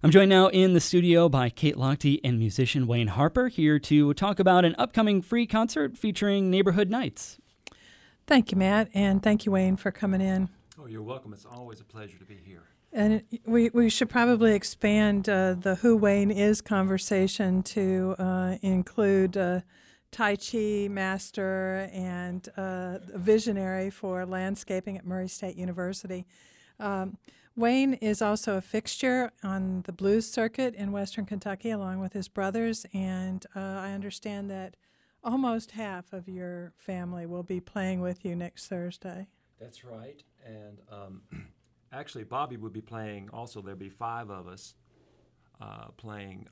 I'm joined now in the studio by Kate Lochte and musician Wayne Harper, here to talk about an upcoming free concert featuring Neighborhood Nights. Thank you, Matt, and thank you, Wayne, for coming in. Oh, you're welcome. It's always a pleasure to be here. And we should probably expand the Who Wayne Is conversation to include Tai Chi master and visionary for landscaping at Murray State University. Wayne is also a fixture on the blues circuit in Western Kentucky along with his brothers, and I understand that almost half of your family will be playing with you next Thursday. That's right. And actually, Bobby would be playing also. There'll be 5 of us playing,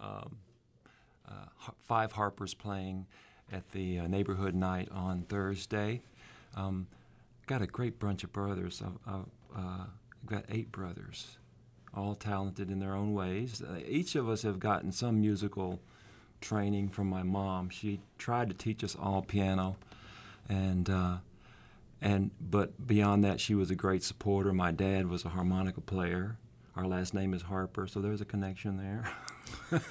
5 Harpers playing at the neighborhood night on Thursday. Got a great bunch of brothers. I've got 8 brothers, all talented in their own ways. Each of us have gotten some musical training from my mom. She tried to teach us all piano, but beyond that, she was a great supporter. My dad was a harmonica player. Our last name is Harper, so there's a connection there.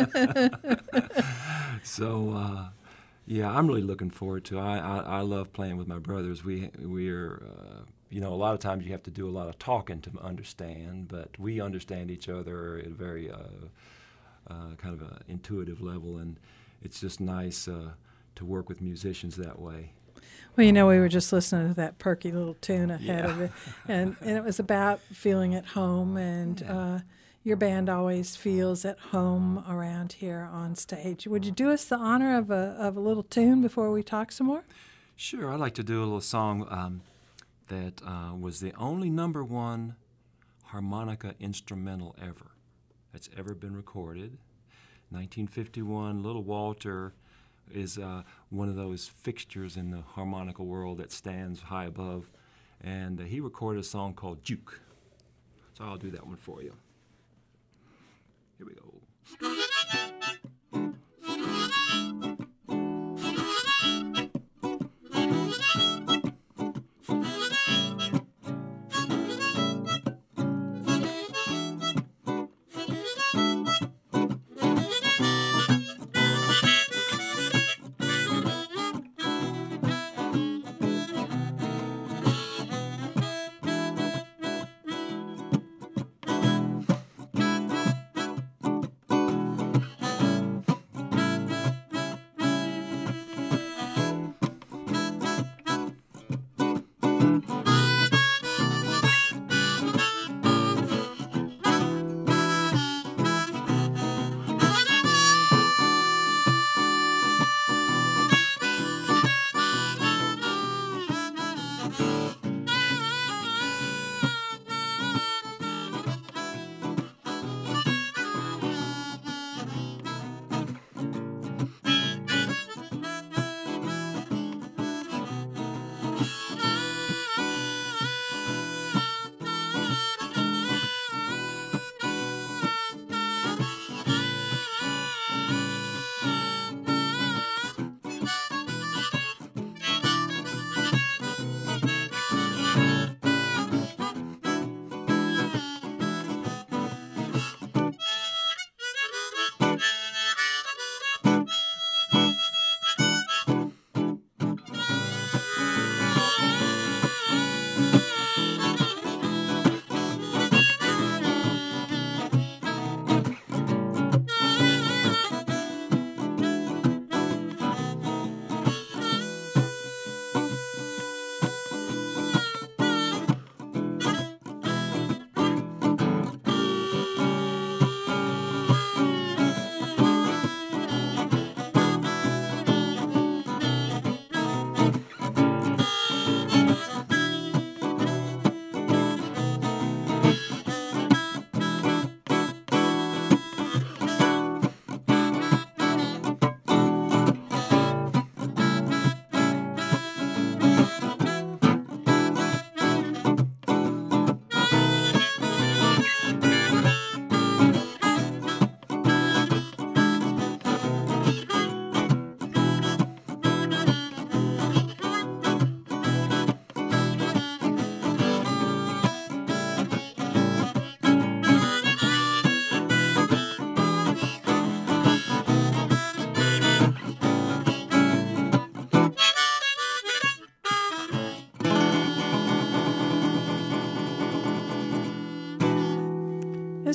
So, yeah, I'm really looking forward to it. I love playing with my brothers. We're a lot of times you have to do a lot of talking to understand, but we understand each other at a very kind of an intuitive level, and it's just nice to work with musicians that way. Well, we were just listening to that perky little tune ahead of it, and it was about feeling at home, and your band always feels at home around here on stage. Would you do us the honor of a little tune before we talk some more? Sure. I'd like to do a little song that was the only #1 harmonica instrumental ever that's ever been recorded. 1951, Little Walter is one of those fixtures in the harmonica world that stands high above, and he recorded a song called Juke. So I'll do that one for you. Here we go.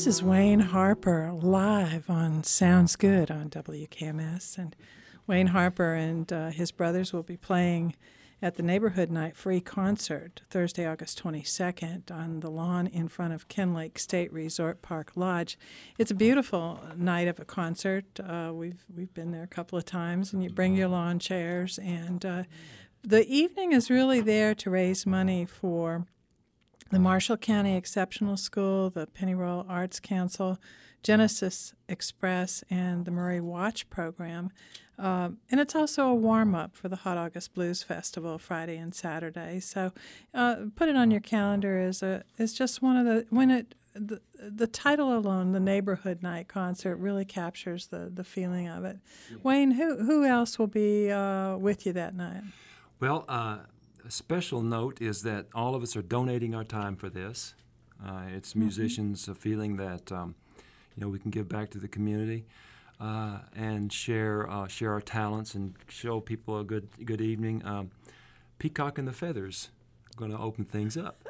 This is Wayne Harper live on Sounds Good on WKMS. And Wayne Harper and his brothers will be playing at the Neighborhood Night free concert Thursday, August 22nd on the lawn in front of Kinlake State Resort Park Lodge. It's a beautiful night of a concert. We've been there a couple of times, and you bring your lawn chairs. And the evening is really there to raise money for the Marshall County Exceptional School, the Pennyroyal Arts Council, Genesis Express, and the Murray Watch Program. And it's also a warm-up for the Hot August Blues Festival Friday and Saturday. So put it on your calendar as just one of the title alone, the Neighborhood Night concert, really captures the feeling of it. Yeah. Wayne, who else will be with you that night? Well, a special note is that all of us are donating our time for this. It's musicians feeling that we can give back to the community and share our talents and show people a good evening. Peacock and the Feathers are going to open things up.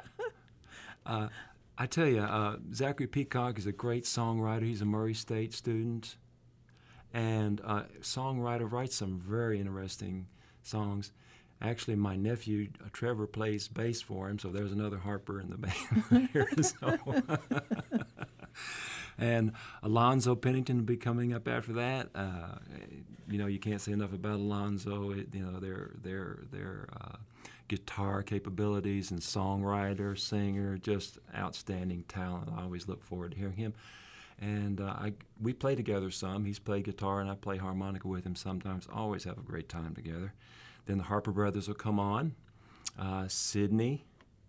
I tell you, Zachary Peacock is a great songwriter. He's a Murray State student and songwriter, writes some very interesting songs. Actually, my nephew, Trevor, plays bass for him, so there's another Harper in the band here. And Alonzo Pennington will be coming up after that. You can't say enough about Alonzo. Their guitar capabilities and songwriter, singer, just outstanding talent. I always look forward to hearing him. And we play together some. He's played guitar, and I play harmonica with him sometimes. Always have a great time together. Then the Harper brothers will come on. Sydney,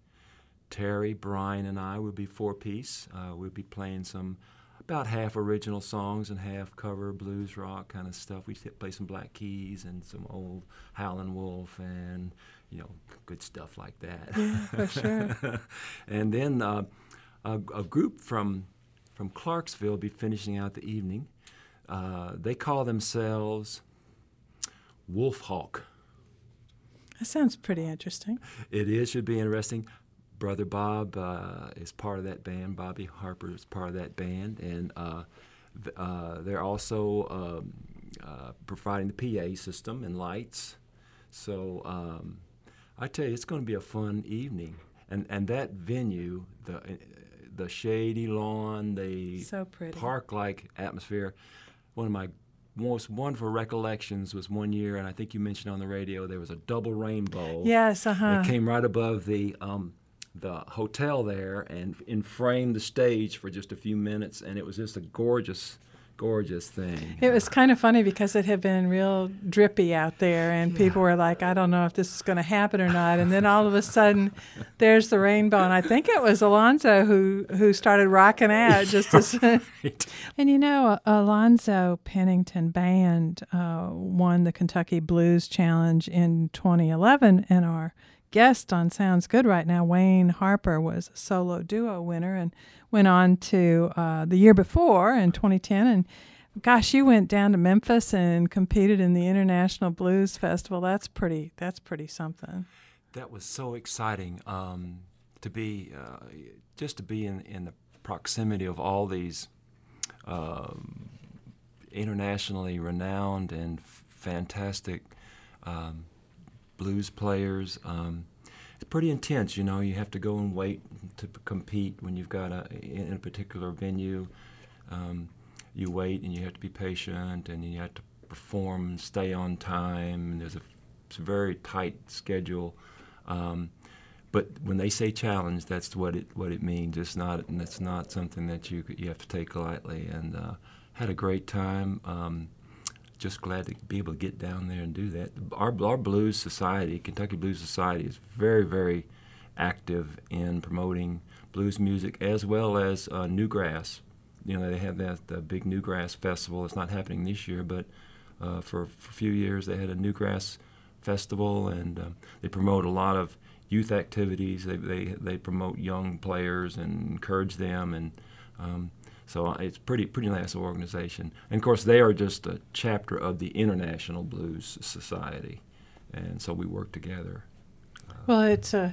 Terry, Brian, and I will be four-piece. We'll be playing about half original songs and half cover blues rock kind of stuff. We play some Black Keys and some old Howlin' Wolf and, good stuff like that. Yeah, for sure. And then a group from Clarksville will be finishing out the evening. They call themselves Wolf Hawk. That sounds pretty interesting. It is, should be interesting. Brother Bob is part of that band. Bobby Harper is part of that band. And they're also providing the PA system and lights. So I tell you, it's going to be a fun evening. And that venue, the shady lawn, the so pretty park-like atmosphere, one of my most wonderful recollections was one year, and I think you mentioned on the radio, there was a double rainbow. Yes, It came right above the hotel there and framed the stage for just a few minutes, and it was just a gorgeous thing. It was kind of funny because it had been real drippy out there, and people were like, I don't know if this is going to happen or not. And then all of a sudden, there's the rainbow. And I think it was Alonzo who started rocking out just as. And Alonzo Pennington Band won the Kentucky Blues Challenge in 2011, and our guest on Sounds Good right now, Wayne Harper, was a solo duo winner and went on to the year before in 2010. And gosh, you went down to Memphis and competed in the International Blues Festival. That's pretty something. That was so exciting to be in the proximity of all these internationally renowned and fantastic blues players. It's pretty intense, you have to go and wait to compete when you've got in a particular venue. You wait and you have to be patient and you have to perform and stay on time, and there's it's a very tight schedule. But when they say challenge, that's what it means. It's not something that you have to take lightly. And had a great time. Just glad to be able to get down there and do that. Our Blues Society, Kentucky Blues Society, is very, very active in promoting blues music as well as Newgrass. They have the big Newgrass Festival. It's not happening this year, but for a few years they had a Newgrass Festival, and they promote a lot of youth activities. They promote young players and encourage them, and so it's pretty nice organization. And of course, they are just a chapter of the International Blues Society, and so we work together. Well, it's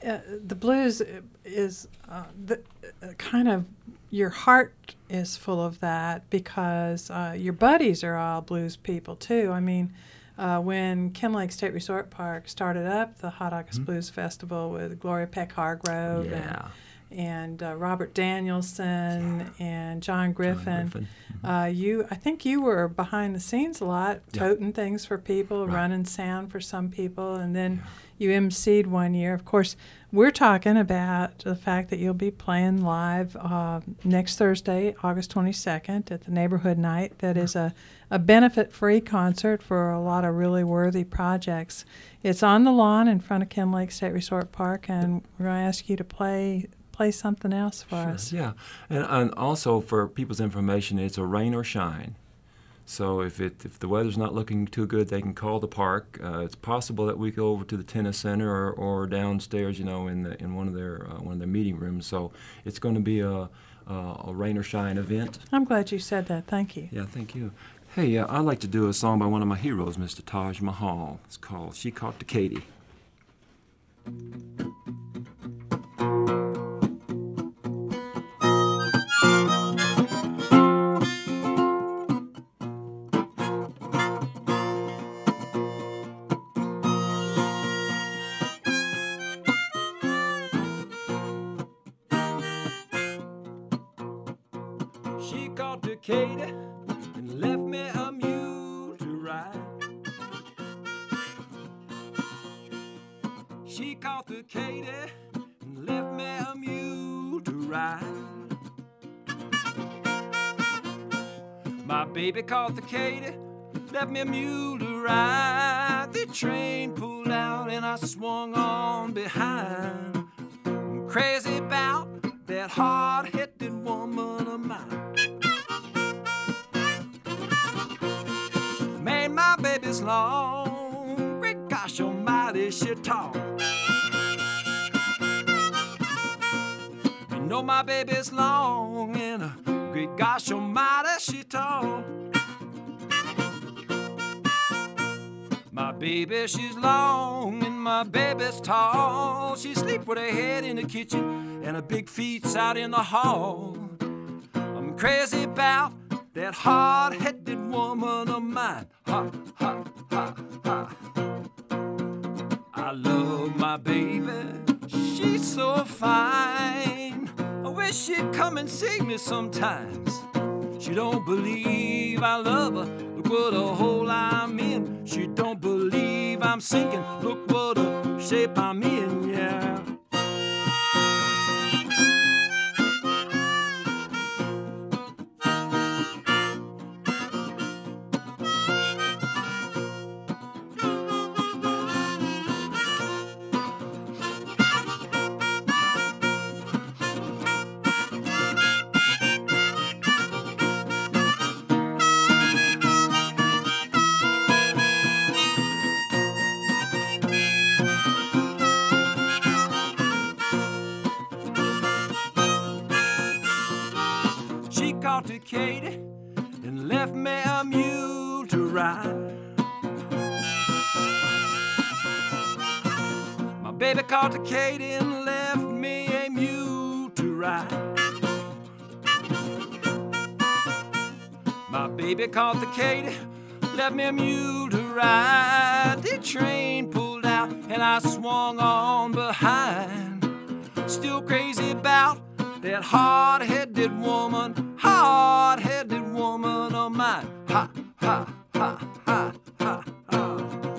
the blues is kind of, your heart is full of that because your buddies are all blues people too. I mean, when Ken Lake State Resort Park started up the Hot August Blues Festival with Gloria Peck Hargrove and Robert Danielson and John Griffin. I think you were behind the scenes a lot, toting things for people, running sound for some people, and then you emceed one year. Of course, we're talking about the fact that you'll be playing live next Thursday, August 22nd, at the Neighborhood Night. That is a benefit-free concert for a lot of really worthy projects. It's on the lawn in front of Ken Lake State Resort Park, and we're going to ask you to play something else for us. Yeah, and also for people's information, it's a rain or shine. So if the weather's not looking too good, they can call the park. It's possible that we go over to the tennis center or downstairs, in one of their meeting rooms. So it's going to be a rain or shine event. I'm glad you said that. Thank you. Yeah, thank you. Hey, I'd like to do a song by one of my heroes, Mr. Taj Mahal. It's called "She Caught the Katy." She caught the Katy and left me a mule to ride. She caught the Katy and left me a mule to ride. My baby caught the Katy, left me a mule to ride. The train pulled out and I swung on behind. I'm crazy about that hard-headed woman of mine. Man, my baby's long, great gosh almighty, she tall. You know my baby's long and great gosh almighty, she tall. My baby, she's long and my baby's tall. She sleep with her head in the kitchen and her big feet's out in the hall. I'm crazy about that hard-headed woman of mine. Ha, ha, ha, ha. I love my baby, she's so fine. I wish she'd come and see me sometimes. She don't believe I love her, look what a hole I'm in. She don't believe I'm sinking, look what a shape I'm in, yeah. Caught the Katy and left me a mule to ride. My baby caught the Katy and left me a mule to ride. My baby caught the Katy, left me a mule to ride. The train pulled out and I swung on behind. Still crazy about that hard-headed woman of mine. Ha, ha, ha, ha, ha, ha.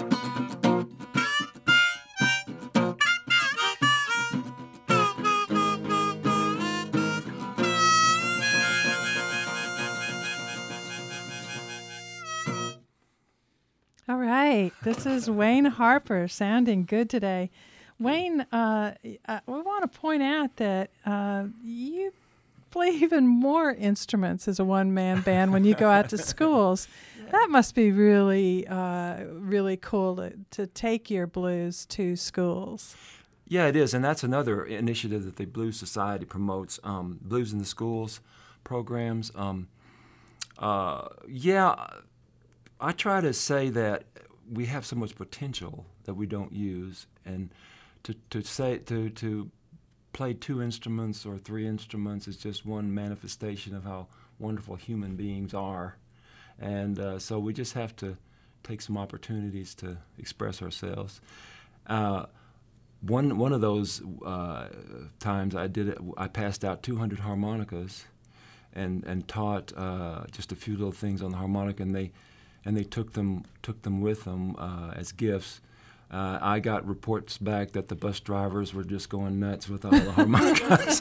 All right, this is Wayne Harper sounding good today. Wayne, we want to point out that you play even more instruments as a one-man band when you go out to schools. That must be really, really cool to take your blues to schools. Yeah, it is, and that's another initiative that the Blues Society promotes, Blues in the Schools programs. I try to say that we have so much potential that we don't use, and to play two instruments or three instruments is just one manifestation of how wonderful human beings are, and so we just have to take some opportunities to express ourselves. One of those times I did it, I passed out 200 harmonicas, and taught just a few little things on the harmonica, and they took them with them as gifts. I got reports back that the bus drivers were just going nuts with all the harmonicas,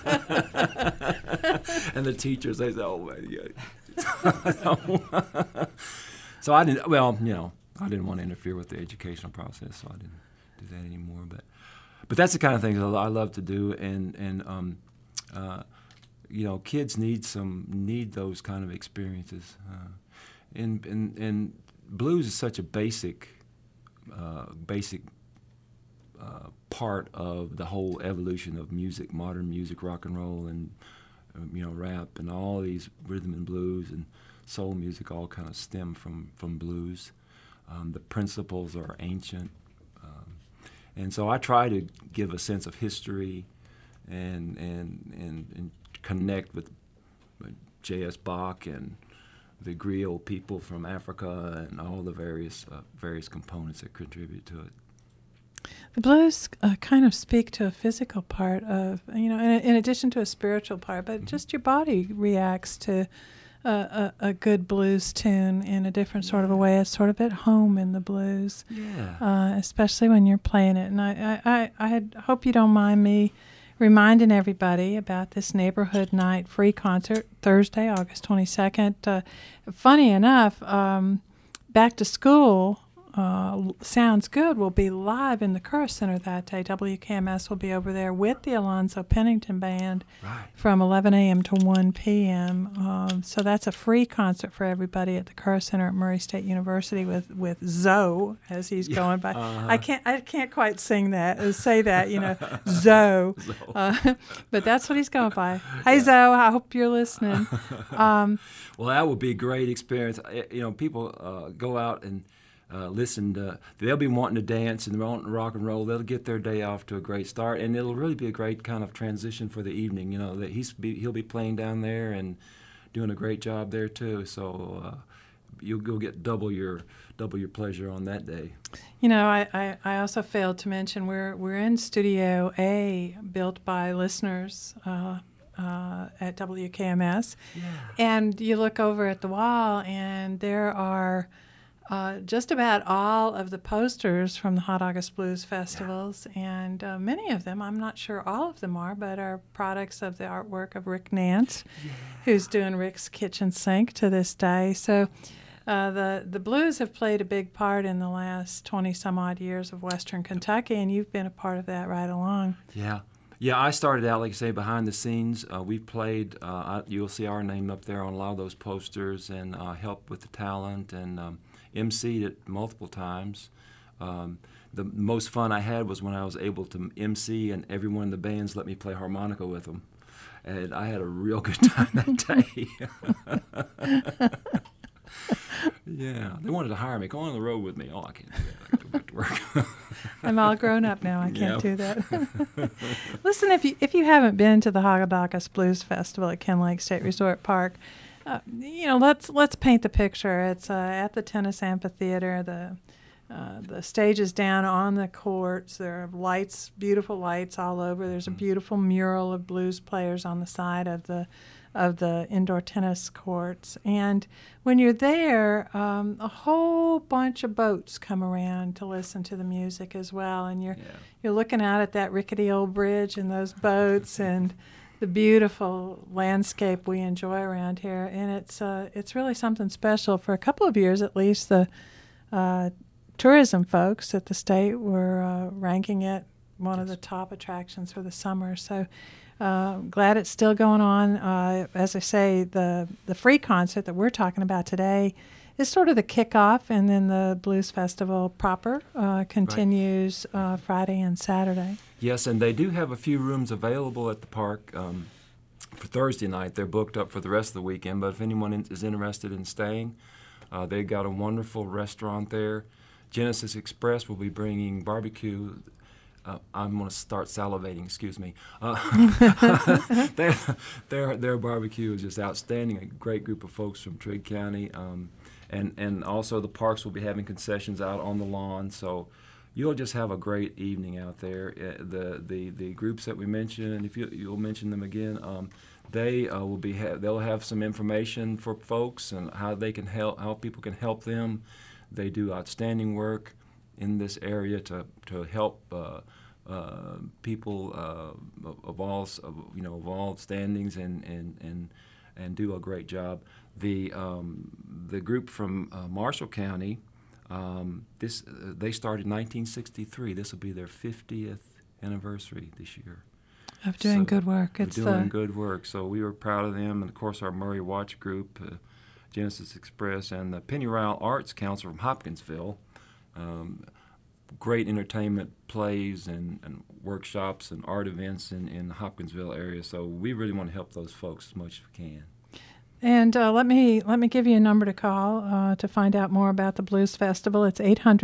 and the teachers, they said, "Oh man, yeah." So I didn't. Well, I didn't want to interfere with the educational process, so I didn't do that anymore. But that's the kind of things I love to do, and kids need those kind of experiences. And blues is such a basic part of the whole evolution of music, modern music, rock and roll, and rap, and all these rhythm and blues and soul music all kind of stem from blues. The principles are ancient, and so I try to give a sense of history and connect with J.S. Bach and the griot people from Africa and all the various components that contribute to it. The blues kind of speak to a physical part of, in addition to a spiritual part, but just your body reacts to a good blues tune in a different sort of a way. It's sort of at home in the blues, especially when you're playing it. And I hope you don't mind me reminding everybody about this Neighborhood Night free concert, Thursday, August 22nd. Funny enough, Back to School Sounds Good will be live in the Kerr Center that day. WKMS will be over there with the Alonzo Pennington Band from 11 a.m. to 1 p.m. So that's a free concert for everybody at the Kerr Center at Murray State University with Zoe, as he's going by. I can't quite say that, Zoe. But that's what he's going by. Hey, Zoe, I hope you're listening. Well, that would be a great experience. People go out and listen to, they'll be wanting to dance and wanting to rock and roll. They'll get their day off to a great start, and it'll really be a great kind of transition for the evening. That he'll be playing down there and doing a great job there too. So you'll get double your pleasure on that day. I also failed to mention we're in Studio A, built by listeners at WKMS, and you look over at the wall, and there are just about all of the posters from the Hot August Blues festivals, and many of them, I'm not sure all of them are products of the artwork of Rick Nance, who's doing Rick's Kitchen Sink to this day. So the blues have played a big part in the last 20-some-odd years of Western Kentucky, and you've been a part of that right along. Yeah, I started out, like you say, behind the scenes. We've played, you'll see our name up there on a lot of those posters, and helped with the talent, and emceed it multiple times. The most fun I had was when I was able to MC and everyone in the bands let me play harmonica with them. And I had a real good time that day. Yeah, they wanted to hire me. Go on the road with me. Oh, I can't do that. I got to go back to work. I'm all grown up now. I can't do that. Listen, if you haven't been to the Hot August Blues Festival at Ken Lake State Resort Park, let's paint the picture. It's at the Tennis Amphitheater. The stage is down on the courts. There are lights, beautiful lights all over. There's a beautiful mural of blues players on the side of the indoor tennis courts. And when you're there, a whole bunch of boats come around to listen to the music as well. And you're looking out at that rickety old bridge and those boats and the beautiful landscape we enjoy around here, and it's really something special. For a couple of years, at least, the tourism folks at the state were ranking it one of the top attractions for the summer. So glad it's still going on. As I say, the free concert that we're talking about today is sort of the kickoff, and then the Blues Festival proper continues Friday and Saturday. Yes, and they do have a few rooms available at the park for Thursday night. They're booked up for the rest of the weekend, but if anyone is interested in staying, they've got a wonderful restaurant there. Genesis Express will be bringing barbecue I'm going to start salivating. Excuse me. Their barbecue is just outstanding. A great group of folks from Trigg County, and also the parks will be having concessions out on the lawn. So you'll just have a great evening out there. The groups that we mentioned, if you'll mention them again, they will be they'll have some information for folks and how they can help, how people can help them. They do outstanding work in this area to help people of all standings and do a great job. The group from Marshall County, they started in 1963. This will be their 50th anniversary this year. Of doing good work. It's doing good work. So we were proud of them, and of course our Murray Watch group, Genesis Express, and the Penny Ryle Arts Council from Hopkinsville. Great entertainment plays and workshops and art events in the Hopkinsville area. So we really want to help those folks as much as we can. And let me give you a number to call to find out more about the Blues Festival. It's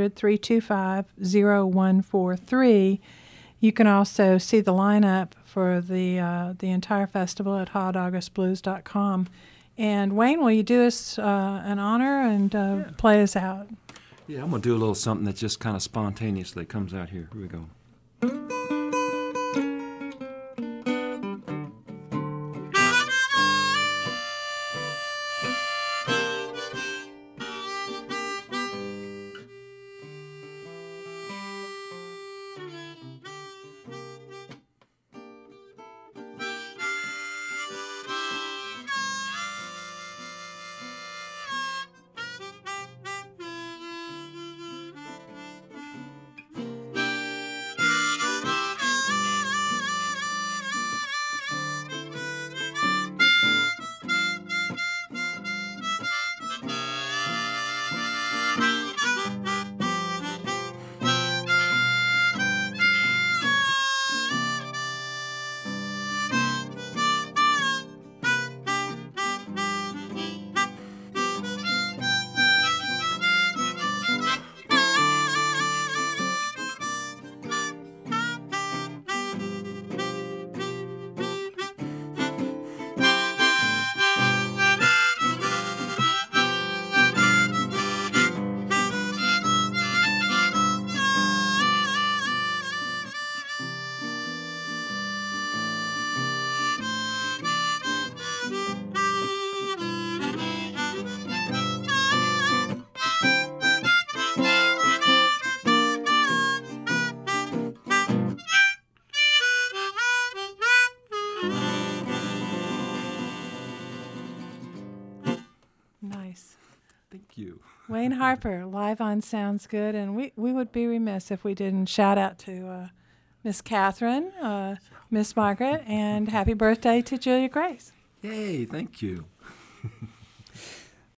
800-325-0143. You can also see the lineup for the entire festival at hotaugustblues.com. And Wayne, will you do us an honor and play us out? Yeah, I'm going to do a little something that just kind of spontaneously comes out here. Here we go. Nice. Thank you. Wayne Harper, live on Sounds Good. And we would be remiss if we didn't shout out to Miss Catherine, Miss Margaret, and happy birthday to Julia Grace. Yay, thank you.